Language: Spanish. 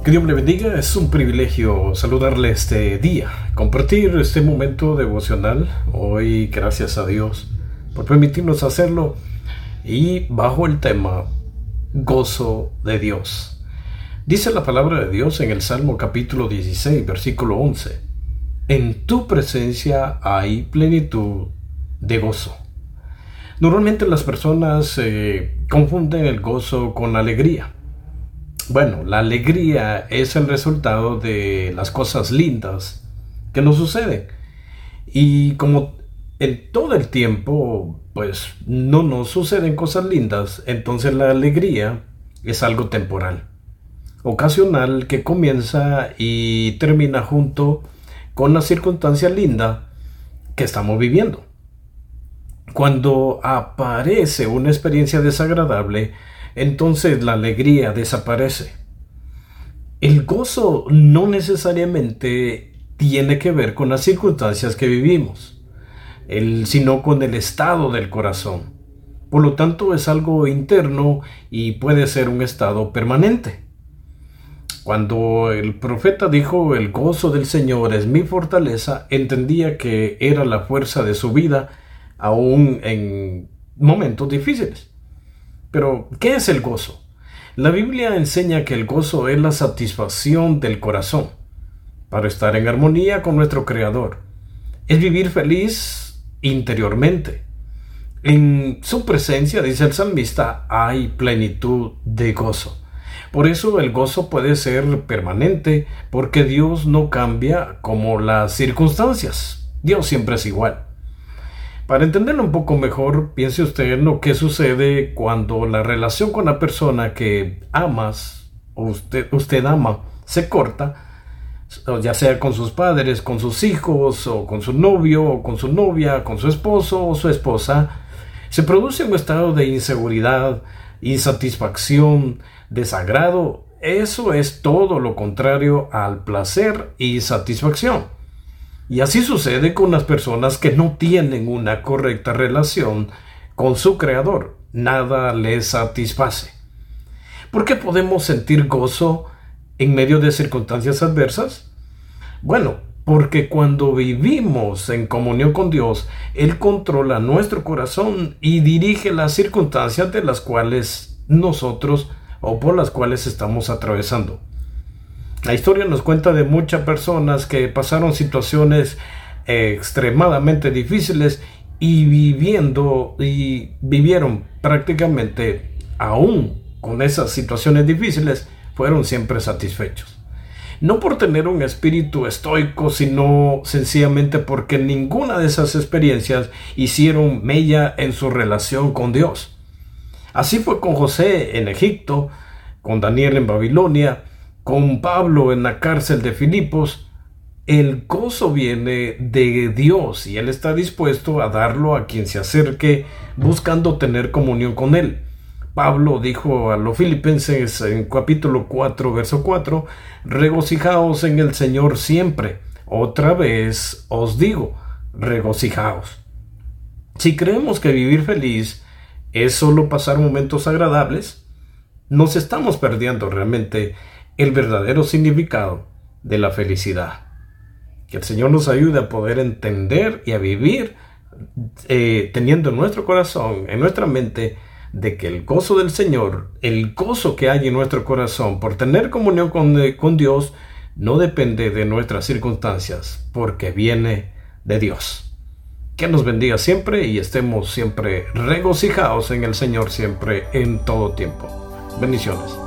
Que Dios le bendiga, es un privilegio saludarle este día, compartir este momento devocional. Hoy, gracias a Dios por permitirnos hacerlo y bajo el tema Gozo de Dios. Dice la palabra de Dios en el Salmo capítulo 16, versículo 11: En tu presencia hay plenitud de gozo. Normalmente las personas confunden el gozo con la alegría. Bueno, la alegría es el resultado de las cosas lindas que nos suceden. Y como en todo el tiempo, pues no nos suceden cosas lindas, entonces la alegría es algo temporal, ocasional, que comienza y termina junto con la circunstancia linda que estamos viviendo. Cuando aparece una experiencia desagradable, entonces la alegría desaparece. El gozo no necesariamente tiene que ver con las circunstancias que vivimos, sino con el estado del corazón. Por lo tanto, es algo interno y puede ser un estado permanente. Cuando el profeta dijo: el gozo del Señor es mi fortaleza, entendía que era la fuerza de su vida, aún en momentos difíciles. Pero, ¿qué es el gozo? La Biblia enseña que el gozo es la satisfacción del corazón para estar en armonía con nuestro Creador. Es vivir feliz interiormente. En su presencia, dice el salmista, hay plenitud de gozo. Por eso el gozo puede ser permanente, porque Dios no cambia como las circunstancias. Dios siempre es igual. Para entenderlo un poco mejor, piense usted en lo que sucede cuando la relación con la persona que amas o usted ama se corta, ya sea con sus padres, con sus hijos, o con su novio, o con su novia, con su esposo o su esposa. Se produce un estado de inseguridad, insatisfacción, desagrado. Eso es todo lo contrario al placer y satisfacción. Y así sucede con las personas que no tienen una correcta relación con su Creador. Nada les satisface. ¿Por qué podemos sentir gozo en medio de circunstancias adversas? Bueno, porque cuando vivimos en comunión con Dios, Él controla nuestro corazón y dirige las circunstancias de las cuales nosotros o por las cuales estamos atravesando. La historia nos cuenta de muchas personas que pasaron situaciones extremadamente difíciles y vivieron prácticamente, aún con esas situaciones difíciles, fueron siempre satisfechos. No por tener un espíritu estoico, sino sencillamente porque ninguna de esas experiencias hicieron mella en su relación con Dios. Así fue con José en Egipto, con Daniel en Babilonia, con Pablo en la cárcel de Filipos. El gozo viene de Dios y Él está dispuesto a darlo a quien se acerque buscando tener comunión con Él. Pablo dijo a los filipenses en capítulo 4, verso 4: regocijaos en el Señor siempre. Otra vez os digo, regocijaos. Si creemos que vivir feliz es solo pasar momentos agradables, nos estamos perdiendo realmente el verdadero significado de la felicidad. Que el Señor nos ayude a poder entender y a vivir teniendo en nuestro corazón, en nuestra mente, de que el gozo del Señor, el gozo que hay en nuestro corazón por tener comunión con Dios, no depende de nuestras circunstancias, porque viene de Dios. Que nos bendiga siempre y estemos siempre regocijados en el Señor, siempre, en todo tiempo. Bendiciones.